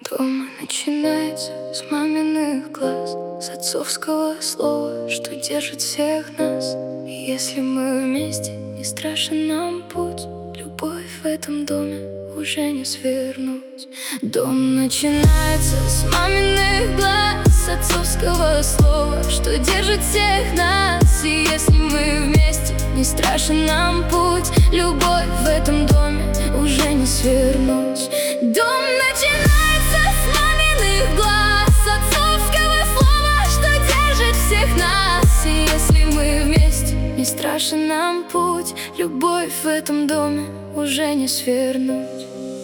Дома начинается с маминых глаз, с отцовского слова, что держит всех нас. И если мы вместе, не страшен нам путь. Любовь в этом доме уже не свернуть. Дом начинается с маминых глаз, с отцовского слова, что держит всех нас. И если мы вместе, не страшен нам путь. Любовь в этом доме уже не свернуть. Дом начинается с маминых глаз, с отцовского слова, что держит всех нас. И если мы вместе, не страшен нам путь. Любовь в этом доме уже не свернуть.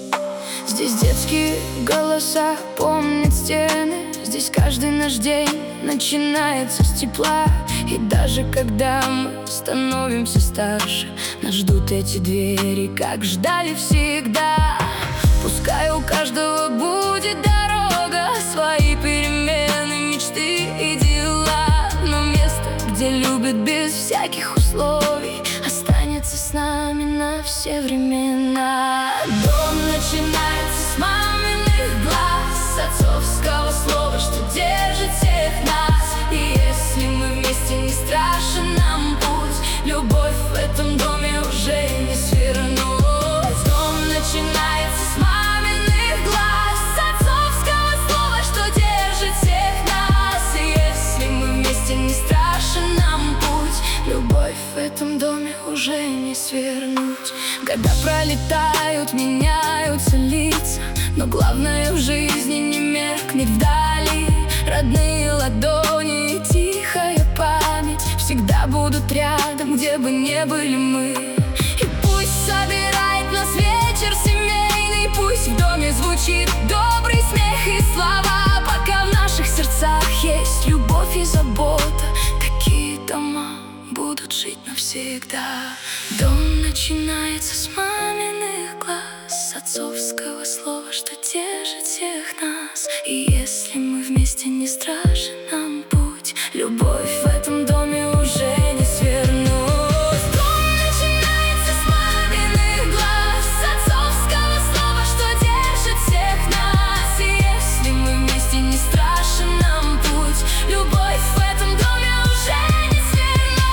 Здесь детские голоса помнят стены. Здесь каждый наш день начинается с тепла. И даже когда мы становимся старше, нас ждут эти двери, как ждали всегда. Пускай у каждого будет дорога, свои перемены, мечты и дела, но место, где любят без всяких условий, останется с нами на все времена. Дом начинается с маминых глаз, с отцовского слова, что держит всех нас. И если мы вместе, не страшен нам путь. Любовь в этом доме уже не свернуть. Дом начинается с маминых глаз, с отцовского слова, что держит всех нас. И если мы вместе, не страшен нам путь. Любовь в этом доме уже не свернуть. Года пролетают, меняются лица, но главное в жизни не меркнет вдали. Родные ладони и тихая память всегда будут рядом, где бы не были мы. И пусть собирает нас вечер семейный, пусть в доме звучит добрый смех и слова. Пока в наших сердцах есть любовь и забота, такие дома будут жить навсегда. Дом начинается с маминых глаз, с отцовского слова, что держит всех нас. И если мы вместе, не страшен нам путь. Любовь в этом доме уже не свернуть. Дом начинается с маминых глаз, с отцовского слова, что держит всех нас. И если мы вместе, не страшен нам путь. Любовь в этом доме уже не свернуть.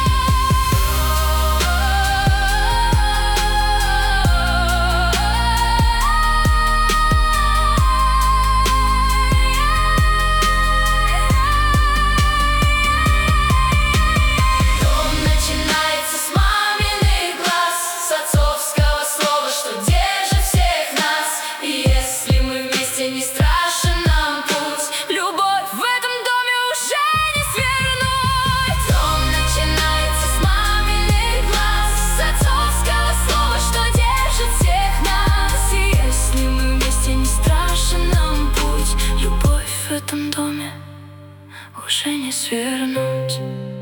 Дом начинается с маминых глаз, с отцовского слова, что держит всех нас. И если мы вместе, не страшен нам путь. Любовь в этом доме уже не свернуть. Дом начинается с маминых глаз, с отцовского слова, что держит всех нас. И если мы вместе, не страшен нам путь. Любовь в этом доме уже не свернуть.